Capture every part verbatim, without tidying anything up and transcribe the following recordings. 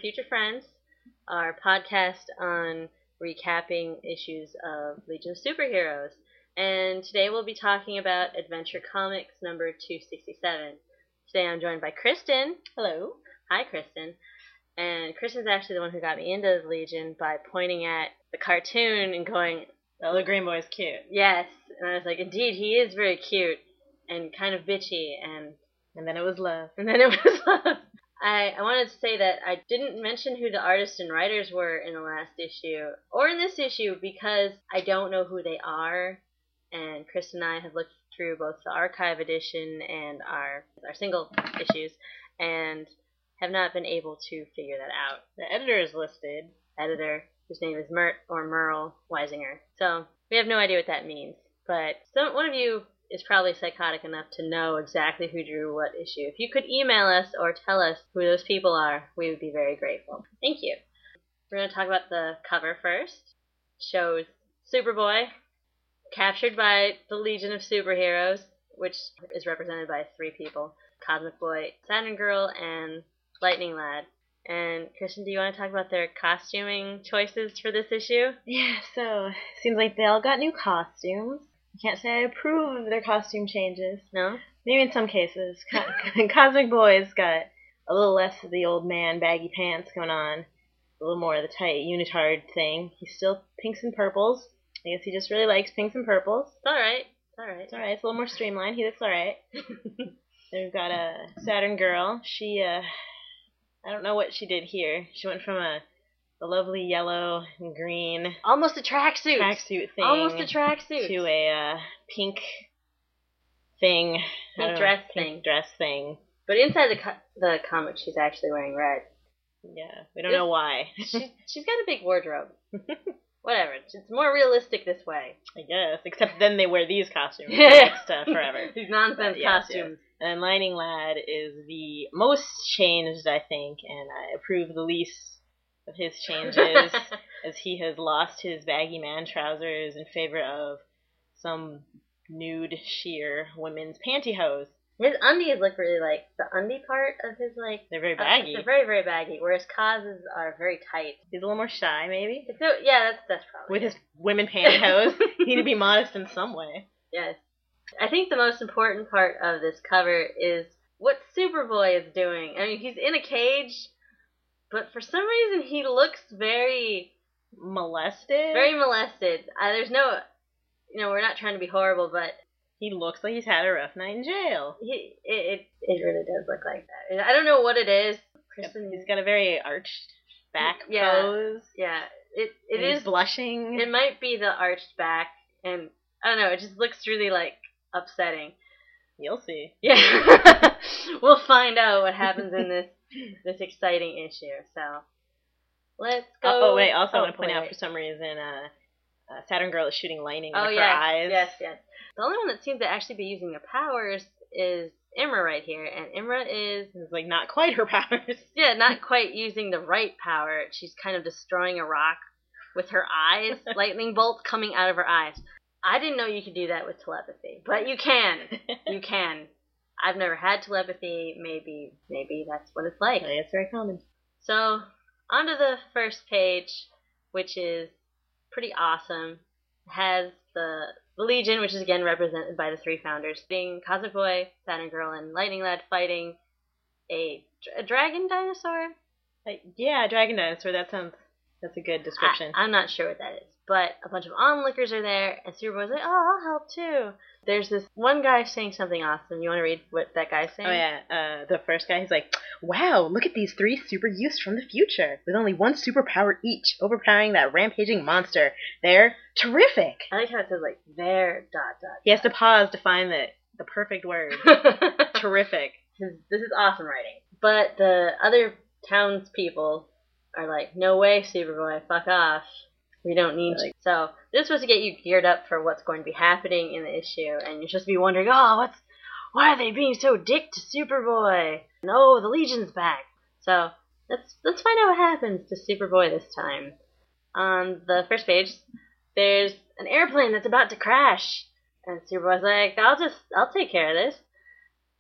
Future Friends, our podcast on recapping issues of Legion of Superheroes. And today we'll be talking about Adventure Comics number two sixty-seven. Today I'm joined by Kristen. Hello. Hi, Kristen. And Kristen's actually the one who got me into the Legion by pointing at the cartoon and going, "Oh, the Green Boy's cute." Yes. And I was like, indeed, he is very cute and kind of bitchy. And And then it was love. And then it was love. I, I wanted to say that I didn't mention who the artists and writers were in the last issue, or in this issue, because I don't know who they are, and Chris and I have looked through both the archive edition and our our single issues, and have not been able to figure that out. The editor is listed. Editor, whose name is Mert or Merle Weisinger. So we have no idea what that means, but some one of you is probably psychotic enough to know exactly who drew what issue. If you could email us or tell us who those people are, we would be very grateful. Thank you. We're going to talk about the cover first. It shows Superboy captured by the Legion of Superheroes, which is represented by three people: Cosmic Boy, Saturn Girl, and Lightning Lad. And Kristen, do you want to talk about their costuming choices for this issue? Yeah, so it seems like they all got new costumes. I can't say I approve of their costume changes. No? Maybe in some cases. Co- Cosmic Boy's got a little less of the old man baggy pants going on, a little more of the tight unitard thing. He's still pinks and purples. I guess he just really likes pinks and purples. It's alright. It's alright. It's alright. It's a little more streamlined. He looks alright. Then we've got a Saturn Girl. She, uh, I don't know what she did here. She went from a the lovely yellow and green almost a tracksuit tracksuit thing almost a tracksuit to a uh, pink thing pink dress know, thing pink dress thing. But inside the co- the comic, she's actually wearing red. Yeah, we don't This, know why. she's, she's got a big wardrobe. Whatever, it's more realistic this way, I guess. Except then they wear these costumes for next uh, forever. These nonsense but, yes, costumes. Yes. And Lightning Lad is the most changed, I think, and I approve the least of his changes, as he has lost his baggy man trousers in favor of some nude, sheer women's pantyhose. His undies look really like the undie part of his, like... They're very baggy. Uh, they're very, very baggy, whereas Kaz's are very tight. He's a little more shy, maybe? So, yeah, that's, that's probably With his women pantyhose. He need to be modest in some way. Yes. I think the most important part of this cover is what Superboy is doing. I mean, he's in a cage, but for some reason he looks very... molested? Very molested. Uh, there's no... You know, we're not trying to be horrible, but... He looks like he's had a rough night in jail. He, it, it, it really does look like that. I don't know what it is. Kristen, he's got a very arched back yeah, pose. Yeah, it it and is he's blushing. It might be the arched back, and I don't know. It just looks really like upsetting. You'll see. Yeah, we'll find out what happens in this this exciting issue. So let's go. Oh, oh wait! Also, oh, I want to point wait, out wait. for some reason, uh, uh, Saturn Girl is shooting lightning oh, out of yes, her eyes. Yes, yes. The only one that seems to actually be using her powers is Imra right here, and Imra is... It's like not quite her powers. Yeah, not quite using the right power. She's kind of destroying a rock with her eyes, lightning bolts coming out of her eyes. I didn't know you could do that with telepathy, but you can. You can. I've never had telepathy. Maybe, maybe that's what it's like. It's very common. So, onto the first page, which is pretty awesome. It has the... The Legion, which is again represented by the three founders, being Cosmic Boy, Saturn Girl, and Lightning Lad fighting a, a dragon dinosaur? Uh, yeah, dragon dinosaur. That sounds... That's a good description. I, I'm not sure what that is. But a bunch of onlookers are there, and Superboy's like, oh, I'll help too. There's this one guy saying something awesome. You want to read what that guy's saying? Oh, yeah. Uh, the first guy, he's like, wow, look at these three super youths from the future, with only one superpower each, overpowering that rampaging monster. They're terrific. I like how it says, like, there, dot, dot. He has to pause to find the, the perfect word. Terrific. This is awesome writing. But the other townspeople are like, no way, Superboy, fuck off. We don't need you. So this was to get you geared up for what's going to be happening in the issue, and you're supposed to be wondering, oh, what's, why are they being so dick to Superboy? No, the Legion's back. So let's let's find out what happens to Superboy this time. On the first page, there's an airplane that's about to crash, and Superboy's like, I'll just I'll take care of this.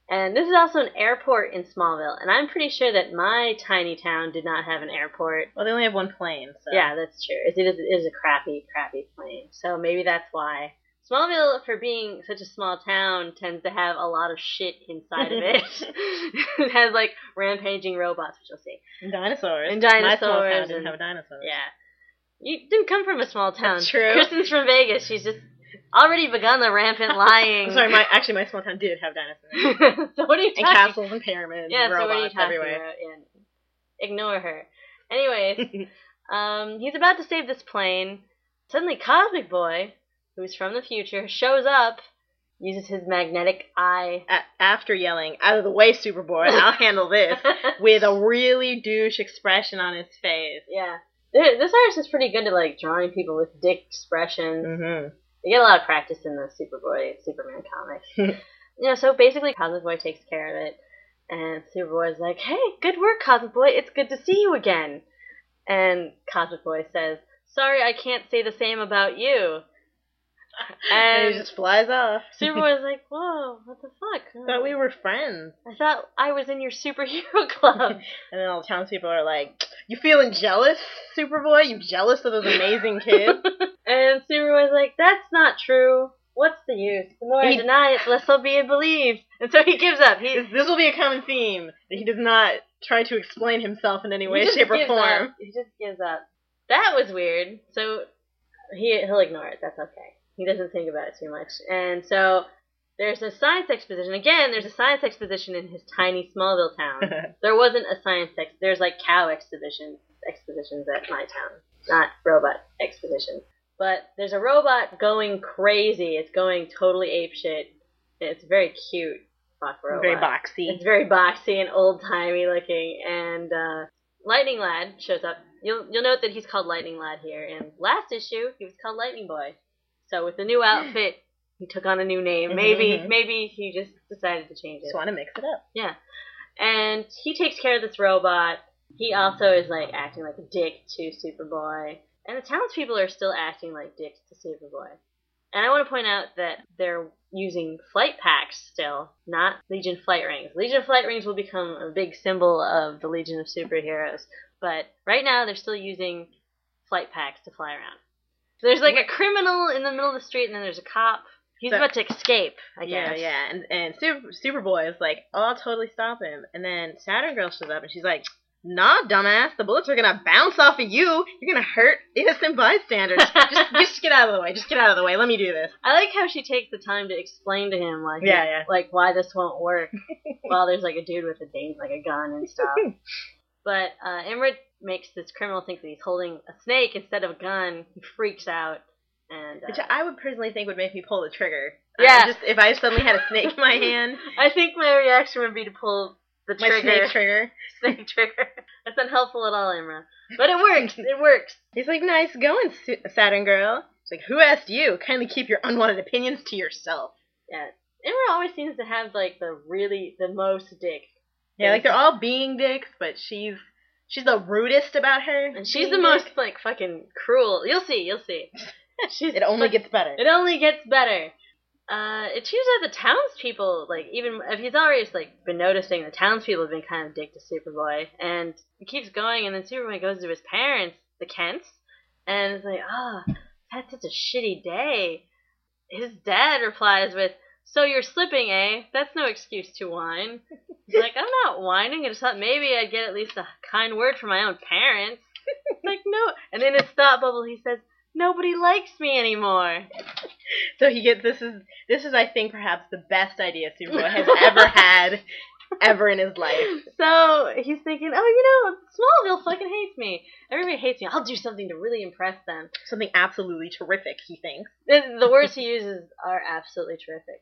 And this is also an airport in Smallville, and I'm pretty sure that my tiny town did not have an airport. Well, they only have one plane, so... Yeah, that's true. It is, it is a crappy, crappy plane, so maybe that's why. Smallville, for being such a small town, tends to have a lot of shit inside of it. It has, like, rampaging robots, which you'll see. And dinosaurs. And dinosaurs. My small town didn't and, have dinosaurs. Yeah. You didn't come from a small town. That's true. Kristen's from Vegas. She's just already begun the rampant lying. I'm sorry, my, actually, my small town did have dinosaurs. So what are you and talking castles and pyramids Yeah, and robots so what are you talking everywhere. about? Yeah. Ignore her. Anyways, um, he's about to save this plane. Suddenly, Cosmic Boy, who's from the future, shows up, uses his magnetic eye. A- after yelling, "Out of the way, Superboy, I'll handle this," with a really douche expression on his face. Yeah. There- This artist is pretty good at, like, drawing people with dick expressions. Mm-hmm. You get a lot of practice in the Superboy, Superman comics. You know, so basically Cosmic Boy takes care of it, and Superboy's like, "Hey, good work, Cosmic Boy, it's good to see you again." And Cosmic Boy says, "Sorry, I can't say the same about you." And And he just flies off. Superboy's like, "Whoa, what the fuck? I thought we were friends. I thought I was in your superhero club." And then all the townspeople are like, "You feeling jealous, Superboy? You jealous of those amazing kids?" And Superboy's like, "That's not true. What's the use? The more I He- deny it, the less I'll be believed." And so he gives up. He, This, this will be a common theme, that he does not try to explain himself in any way, he just shape, or gives form. up. He just gives up. That was weird. So he he'll ignore it. That's okay. He doesn't think about it too much. And so there's a science exposition. Again, there's a science exposition in his tiny Smallville town. There wasn't a science ex. There's like cow exposition expositions at my town, not robot expositions. But there's a robot going crazy. It's going totally apeshit. It's very cute. Fuck robot. Very boxy. It's very boxy and old-timey looking. And uh, Lightning Lad shows up. You'll you'll note that he's called Lightning Lad here. In last issue, he was called Lightning Boy. So with the new outfit, he took on a new name. Maybe Mhm. maybe he just decided to change it. Just want to mix it up. Yeah. And he takes care of this robot. He also is like acting like a dick to Superboy. And the townspeople are still acting like dicks to Superboy. And I want to point out that they're using flight packs still, not Legion flight rings. Legion flight rings will become a big symbol of the Legion of Superheroes. But right now they're still using flight packs to fly around. So there's like a criminal in the middle of the street and then there's a cop. He's So- about to escape, I Yeah, guess. yeah. And, and Super, Superboy is like, "Oh, I'll totally stop him." And then Saturn Girl shows up and she's like, "Nah, dumbass, the bullets are gonna bounce off of you. You're gonna hurt innocent bystanders. just, just get out of the way. Just get out of the way. Let me do this." I like how she takes the time to explain to him, like, Yeah, yeah. like why this won't work. While there's like a dude with a dang, like a gun and stuff. But uh, Imra makes this criminal think that he's holding a snake instead of a gun. He freaks out, and uh, Which I would personally think would make me pull the trigger. Yeah. Uh, just if I suddenly had a snake in my hand, I think my reaction would be to pull the my trigger. snake trigger. snake trigger. That's unhelpful at all, Imra. But it works. It works. He's like, "Nice going, Su- Saturn Girl." He's like, "Who asked you? Kindly keep your unwanted opinions to yourself." Yeah. Imra always seems to have like the really the most dick. Yeah, like they're all being dicks, but she's she's the rudest about her. And she's being the most dick. like fucking cruel. You'll see. You'll see. She's It only fuck- gets better. It only gets better. Uh, it seems that the townspeople, like, even if he's already like been noticing, the townspeople have been kind of dick to Superboy, and he keeps going, and then Superboy goes to his parents, the Kents, and is like, "Ah, oh, that's such a shitty day." His dad replies with, "So you're slipping, eh? That's no excuse to whine." He's like, "I'm not whining. I just thought maybe I'd get at least a kind word from my own parents." Like, no. And in his thought bubble, he says, "Nobody likes me anymore." So he gets this is this is I think perhaps the best idea Superboy has ever had ever in his life. So he's thinking, "Oh, you know, Smallville fucking hates me. Everybody hates me. I'll do something to really impress them." Something absolutely terrific, he thinks. The, the words he uses are absolutely terrific.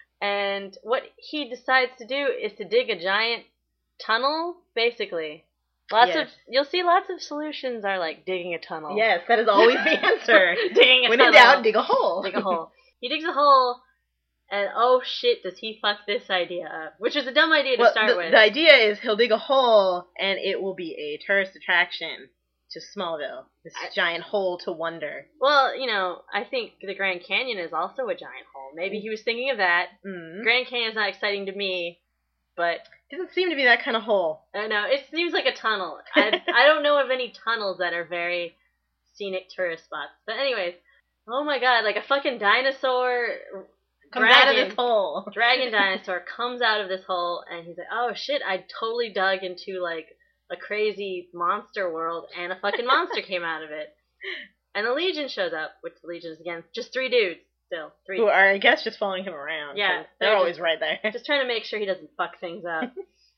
And what he decides to do is to dig a giant tunnel, basically. Lots Yes. of you'll see lots of solutions are like digging a tunnel. Yes, that is always the answer. Digging a When tunnel. in doubt, dig a hole. Dig a hole. He digs a hole, and oh shit, does he fuck this idea up? Which is a dumb idea to Well, start the, with. the idea is he'll dig a hole, and it will be a tourist attraction to Smallville. This I- giant hole to wonder. Well, you know, I think the Grand Canyon is also a giant hole. Maybe he was thinking of that. Mm. Grand Canyon's not exciting to me, but it doesn't seem to be that kind of hole. I know it seems like a tunnel. I I don't know of any tunnels that are very scenic tourist spots. But anyways, oh my god, like a fucking dinosaur comes dragon, out of this hole. dragon dinosaur comes out of this hole, and he's like, oh shit, I totally dug into like a crazy monster world, and a fucking monster came out of it. And the Legion shows up, which the Legion is again just three dudes. Still, three. Who are, I guess, just following him around. Yeah, they're, they're always just, right there. Just trying to make sure he doesn't fuck things up.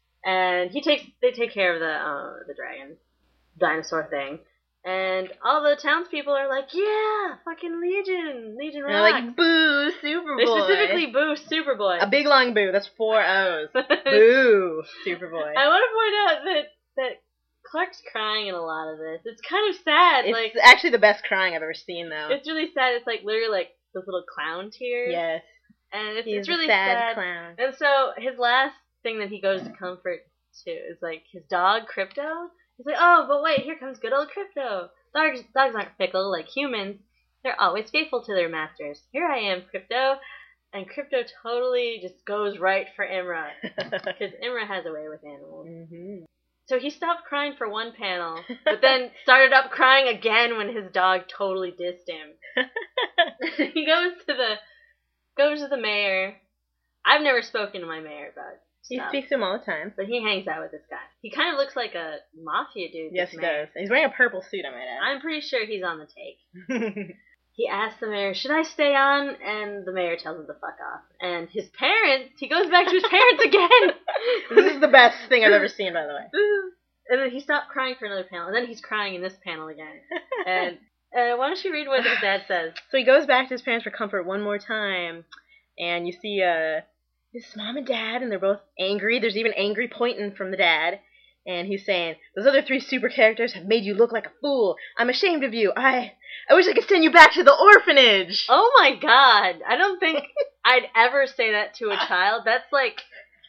And he takes, they take care of the uh, the dragon dinosaur thing. And all the townspeople are like, yeah, fucking Legion, Legion And they're rocks. like, boo, Superboy. They specifically boo Superboy. A big long boo. That's four O's. Boo, Superboy. I want to point out that that Clark's crying in a lot of this. It's kind of sad. It's like actually the best crying I've ever seen, though. It's really sad. It's like literally like those little clown tears. Yes. And it's, He's it's really a sad, sad. clown. And so his last thing that he goes to comfort to is like his dog Crypto. He's like, oh, but wait, here comes good old Crypto. Dogs, dogs aren't fickle like humans. They're always faithful to their masters. Here I am, Crypto. And Crypto totally just goes right for Imra. Because Imra has a way with animals. Mm-hmm. So he stopped crying for one panel, but then started up crying again when his dog totally dissed him. He goes to the goes to the mayor. I've never spoken to my mayor about He stuff, speaks to him all the time. but he hangs out with this guy. He kind of looks like a mafia dude. Yes, this he mayor. does. He's wearing a purple suit, I might I'm pretty sure he's on the take. add. He asks the mayor, should I stay on? And the mayor tells him to fuck off. And his parents, he goes back to his parents again. This is the best thing I've ever seen, by the way. And then he stopped crying for another panel. And then he's crying in this panel again. And uh, why don't you read what his dad says? So he goes back to his parents for comfort one more time. And you see uh, his mom and dad, and they're both angry. There's even angry pointing from the dad. And he's saying, those other three super characters have made you look like a fool. I'm ashamed of you. I I wish I could send you back to the orphanage. Oh my god. I don't think I'd ever say that to a child. That's like,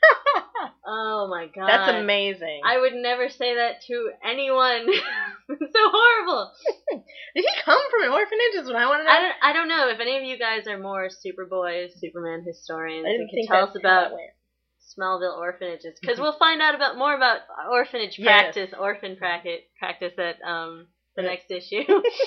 oh my god. That's amazing. I would never say that to anyone. It's so horrible. Did he come from an orphanage is what I want to know. I don't, I don't know if any of you guys are more Superboy, Superman historians I didn't and can think tell that's us how that about went. Smallville orphanages, because we'll find out about more about orphanage Yes. practice, orphan practice, practice at um the Yes. next issue.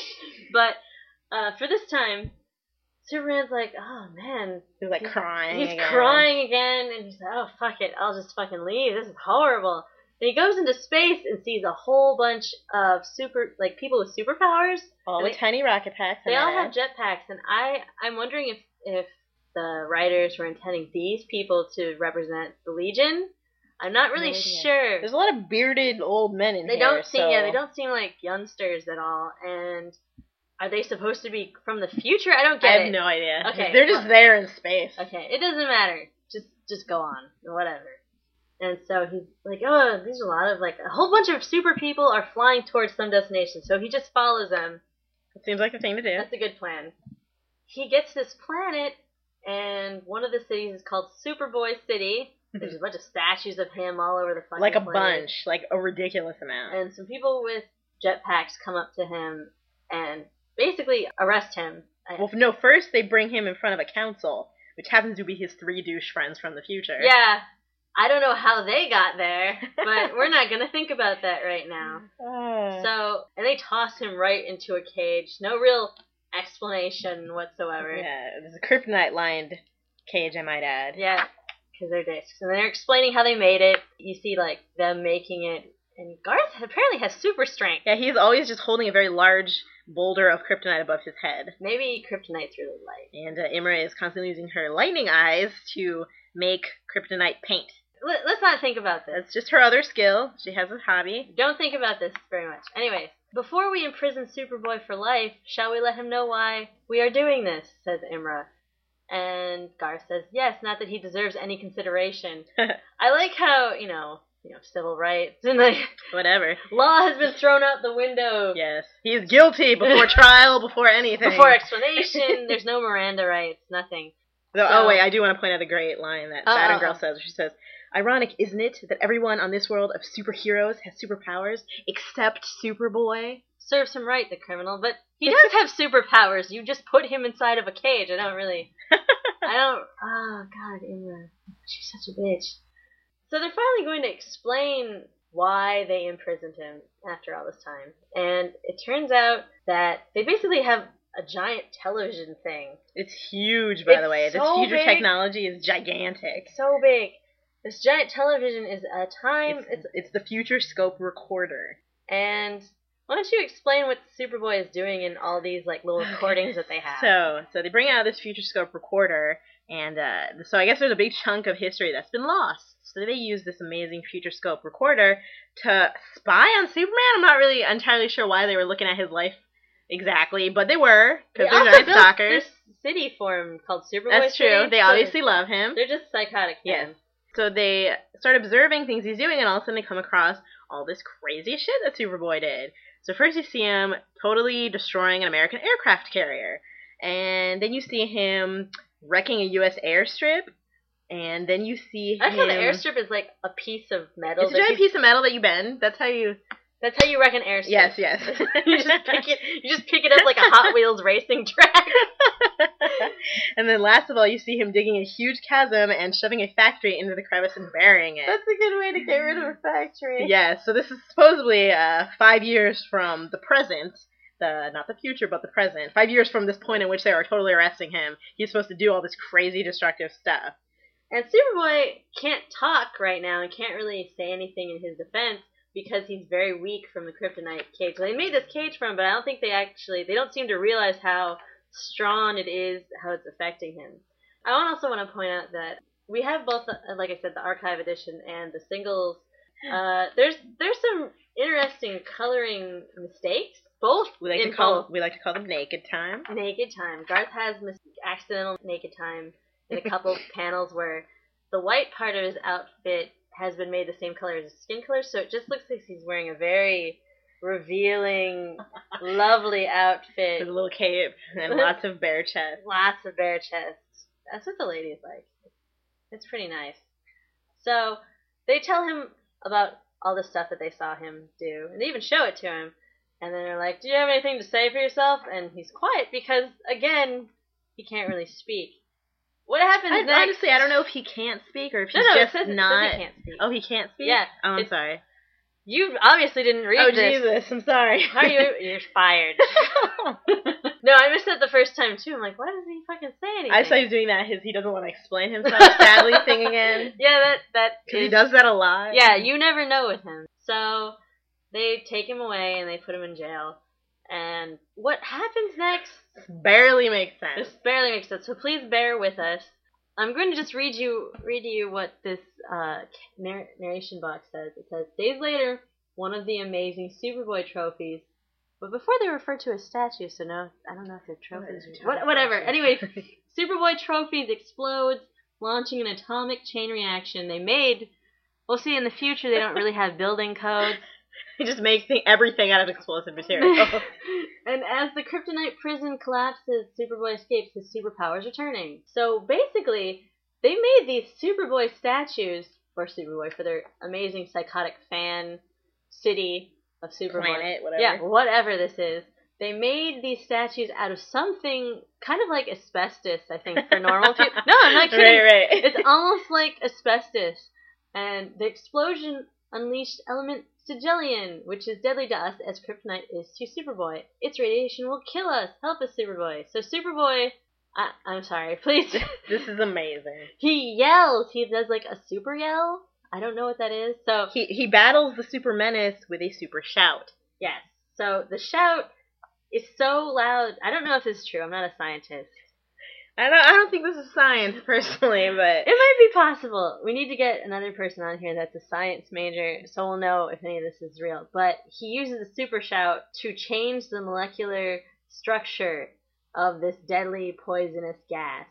But uh, for this time, Superman's like, oh man, He's like crying he's again. crying again, and he's like, oh fuck it, I'll just fucking leave. This is horrible. And he goes into space and sees a whole bunch of super, like people with superpowers. All And the they, tiny rocket packs. they and all that. have jetpacks, and I, I'm wondering if if the writers were intending these people to represent the Legion. I'm not really No idea. sure. There's a lot of bearded old men in They here. don't seem, so... yeah, they don't seem like youngsters at all. And are they supposed to be from the future? I don't get I it. have no idea. Okay, They're just well- there in space. Okay, it doesn't matter. Just just go on, whatever. And so he's like, oh, there's a lot of like a whole bunch of super people are flying towards some destination. So he just follows them. It seems like the thing to do. That's a good plan. He gets this planet, and one of the cities is called Superboy City. There's a bunch of statues of him all over the fucking Like a planet. bunch. Like a ridiculous amount. And some people with jetpacks come up to him and basically arrest him. Well, no, first they bring him in front of a council, which happens to be his three douche friends from the future. Yeah, I don't know how they got there, but we're not going to think about that right now. Uh, So, and they toss him right into a cage. No real explanation whatsoever. yeah, there's a kryptonite-lined cage, I might add. Yeah, because they're discs. And they're explaining how they made it. You see, like, them making it. And Garth apparently has super strength. Yeah, he's always just holding a very large boulder of kryptonite above his head. Maybe kryptonite's really light. And uh, Imra is constantly using her lightning eyes to make kryptonite paint. Let, let's not think about this. That's just her other skill. She has a hobby. Don't think about this very much. Anyways, before we imprison Superboy for life, shall we let him know why we are doing this, says Imra. And Garth says, yes, not that he deserves any consideration. I like how, you know, you know, civil rights and like Whatever. law has been thrown out the window. Yes. He's guilty before trial, before anything. Before explanation, there's no Miranda rights, nothing. Though, So- oh, wait, I do want to point out the great line that Oh, Saturn oh, Girl oh. says. She says, ironic, isn't it, that everyone on this world of superheroes has superpowers except Superboy? Serves him right, the criminal, but he does have superpowers. You just put him inside of a cage. I don't really... I don't... Oh, God, Imra. She's such a bitch. So they're finally going to explain why they imprisoned him after all this time. And it turns out that they basically have a giant television thing. It's huge, by it's the way. So this future big. technology is gigantic. So big. This giant television is a time... It's, it's, it's the Future Scope recorder. And why don't you explain what Superboy is doing in all these like little recordings that they have? So, so they bring out this Future Scope recorder, and uh, so I guess there's a big chunk of history that's been lost. So they use this amazing Future Scope recorder to spy on Superman. I'm not really entirely sure why they were looking at his life exactly, but they were, because they they're giant built stalkers. This city for him called Superboy That's City, true. They so obviously love him. They're just psychotic Yes. fans. So they start observing things he's doing, and all of a sudden they come across all this crazy shit that Superboy did. So first you see him totally destroying an American aircraft carrier, and then you see him wrecking a U S airstrip, and then you see I him... feel the airstrip is like a piece of metal. It's a giant piece of metal that you bend. That's how you... That's how you wreck an airstrip. Yes, yes. you just pick it. You just pick it up like a Hot Wheels racing track. And then last of all, you see him digging a huge chasm and shoving a factory into the crevice and burying it. That's a good way to get rid of a factory. Yeah, so this is supposedly uh, five years from the present, the not the future, but the present. Five years from this point in which they are totally arresting him. He's supposed to do all this crazy, destructive stuff. And Superboy can't talk right now and can't really say anything in his defense because he's very weak from the kryptonite cage. So they made this cage for him, but I don't think they actually, they don't seem to realize how strong it is, how it's affecting him. I also want to point out that we have both, like I said, the archive edition and the singles. Uh, there's there's some interesting coloring mistakes. Both We like in to call both. we like to call them naked time. Naked time. Garth has mis- accidental naked time in a couple panels where the white part of his outfit has been made the same color as his skin color, so it just looks like he's wearing a very revealing, lovely outfit. With a little cape and lots of bare chest. Lots of bare chest. That's what the ladies like. It's pretty nice. So they tell him about all the stuff that they saw him do, and they even show it to him. And then they're like, "Do you have anything to say for yourself?" And he's quiet because, again, he can't really speak. What happens I, next? honestly, I don't know if he can't speak or if No, he's no, it just says- it says he not. can't speak. Oh, he can't speak. Yeah, Oh, I'm it's- sorry. You obviously didn't read Oh this. Jesus, I'm sorry. How are you? You're fired. No, I missed that the first time too. I'm like, why doesn't he fucking say anything? I saw he was doing that. His he doesn't want to explain himself. Sadly, thing again. Yeah, that that. Because he is- does that a lot. Yeah, you never know with him. So they take him away and they put him in jail. And what happens next? Barely makes sense. This barely makes sense. So please bear with us. I'm going to just read you read you what this uh, narr- narration box says. It says, days later, one of the amazing Superboy trophies. But before they refer to as statues, so no, I don't know if they're trophies or what, whatever. Anyway, Superboy trophies explodes, launching an atomic chain reaction. They made. We'll see in the future. They don't really have building codes. He just makes th- everything out of explosive material. And as the kryptonite prison collapses, Superboy escapes, his superpowers returning. So basically, they made these Superboy statues for Superboy, for their amazing psychotic fan city of Superboy. Planet, whatever. Yeah, whatever this is. They made these statues out of something kind of like asbestos, I think, for normal people. No, I'm not kidding. Right, right. It's almost like asbestos. And the explosion unleashed element Sigillian, which is deadly to us as kryptonite is to Superboy. Its radiation will kill us. Help us, Superboy. So Superboy, I, I'm sorry, please. This is amazing. He yells. He does like a super yell. I don't know what that is. So He he battles the super menace with a super shout. yes. So the shout is so loud. I don't know if this is true. I'm not a scientist. I don't I don't think this is science personally, but It might be possible. We need to get another person on here that's a science major, so we'll know if any of this is real. But he uses a super shout to change the molecular structure of this deadly poisonous gas.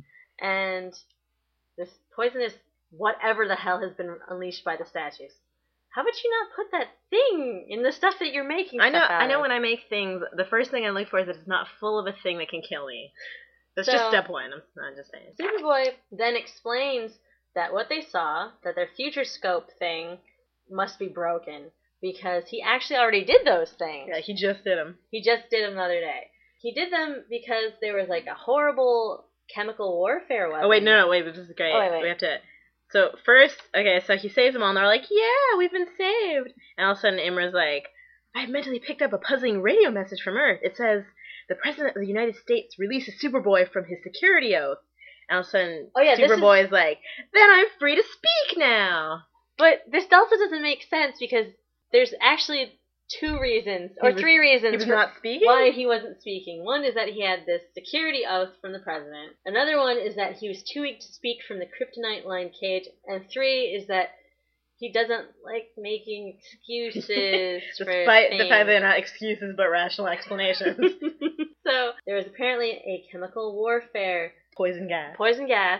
And this poisonous whatever the hell has been unleashed by the statues. How would you not put that thing in the stuff that you're making? I know stuff out I know of? when I make things, the first thing I look for is that it's not full of a thing that can kill me. That's So- just step one. I'm not just saying. Superboy then explains that what they saw, that their future scope thing, must be broken because he actually already did those things. Yeah, he just did them. He just did them the other day. He did them because there was like a horrible chemical warfare weapon. Oh wait, no, no, wait. This is great. Oh, wait, wait. We have to. So first, okay, so he saves them all, and they're like, yeah, we've been saved. And all of a sudden, Imra's like, I mentally picked up a puzzling radio message from Earth. It says, the President of the United States releases Superboy from his security oath. And all of a sudden, oh, yeah, Superboy is... is like, then I'm free to speak now. But this also doesn't make sense, because there's actually two reasons, or was, three reasons he was not speaking? why he wasn't speaking. One is that he had this security oath from the president. Another one is that he was too weak to speak from the kryptonite-lined cage. And three is that he doesn't like making excuses for Despite things. the fact they're not excuses but rational explanations. So there was apparently a chemical warfare. Poison gas. Poison gas.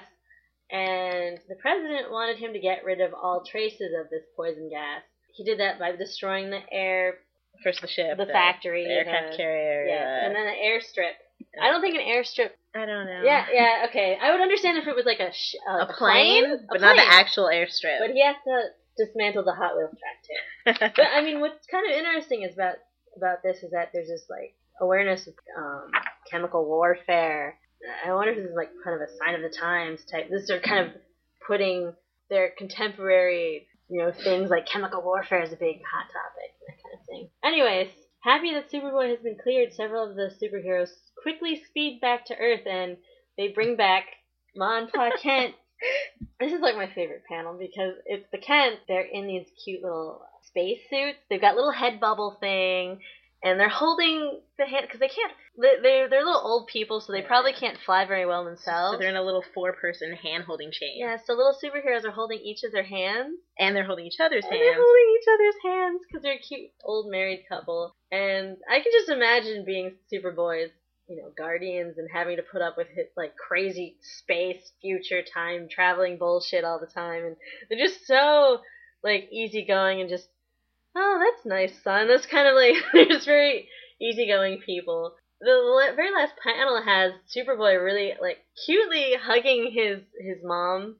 And the president wanted him to get rid of all traces of this poison gas. He did that by destroying the air... First the ship. The, the factory. The aircraft the, carrier. Yeah, uh, and then an airstrip. I don't think an airstrip... I don't know. Yeah, yeah, okay. I would understand if it was like a... Sh- uh, a plane? plane But a not plane. the actual airstrip. But he has to dismantle the Hot Wheels track, too. But, I mean, what's kind of interesting is about, about this is that there's this, like, awareness of um, chemical warfare. I wonder if this is, like, kind of a sign of the times type. This is kind of putting their contemporary, you know, things like chemical warfare is a big hot topic, that kind of thing. Anyways, happy that Superboy has been cleared, several of the superheroes quickly speed back to Earth, and they bring back Ma and Pa Kent. This is like my favorite panel, because it's the Kent. They're in these cute little space suits. They've got little head bubble thing, and they're holding the hand, because they can't, they're, they're little old people, so they probably can't fly very well themselves. So they're in a little four-person hand-holding chain. Yeah, so little superheroes are holding each of their hands. And they're holding each other's and hands. they're holding each other's hands, because they're a cute old married couple. And I can just imagine being Superboy's, you know, guardians and having to put up with his, like, crazy space, future, time, traveling bullshit all the time. And they're just so, like, easygoing and just, oh, that's nice, son. That's kind of like, they're just very easygoing people. The very last panel has Superboy really, like, cutely hugging his, his mom,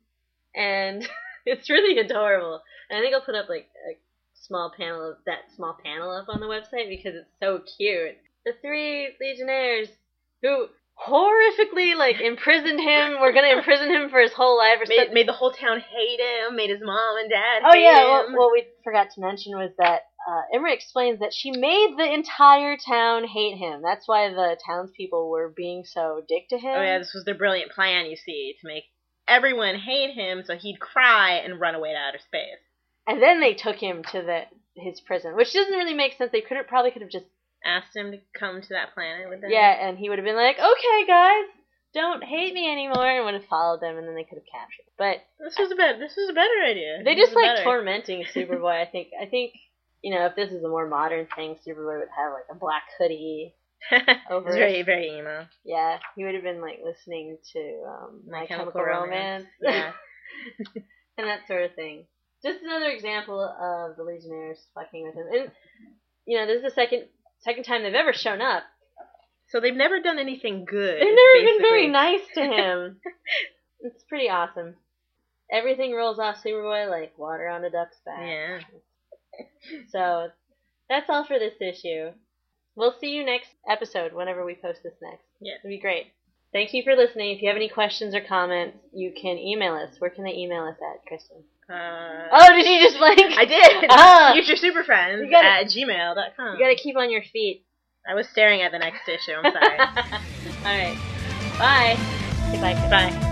and it's really adorable. And I think I'll put up, like, a small panel of that small panel up on the website because it's so cute. The three Legionnaires who horrifically, like, imprisoned him, were gonna imprison him for his whole life. Or made, made the whole town hate him, made his mom and dad oh, hate yeah, him. what, what we forgot to mention was that uh, Imra explains that she made the entire town hate him. That's why the townspeople were being so dick to him. Oh, yeah, this was their brilliant plan, you see, to make everyone hate him so he'd cry and run away to outer space. And then they took him to the his prison, which doesn't really make sense. They could have probably could have just asked him to come to that planet with them. Yeah, and he would have been like, okay, guys, don't hate me anymore, and would have followed them, and then they could have captured him. But this was a better, this was a better idea. They this just like better. tormenting Superboy. I think. I think you know, if this is a more modern thing, Superboy would have like a black hoodie over. It's very, very emo. Yeah, he would have been like listening to um, My, My Chemical, Chemical Romance, Romance. Yeah, and that sort of thing. Just another example of the Legionnaires fucking with him, and you know, this is the second second time they've ever shown up. So they've never done anything good. They've never basically. been very nice to him. It's pretty awesome. Everything rolls off Superboy like water on a duck's back. Yeah. So that's all for this issue. We'll see you next episode whenever we post this next. Yeah. It'll be great. Thank you for listening. If you have any questions or comments, you can email us. Where can they email us at, Kristen? Uh, oh, did you just blank? I did. Ah. Future Super Friends You gotta, at gmail dot com. You gotta keep on your feet. I was staring at the next issue. I'm sorry. All right. Bye. Goodbye. Bye.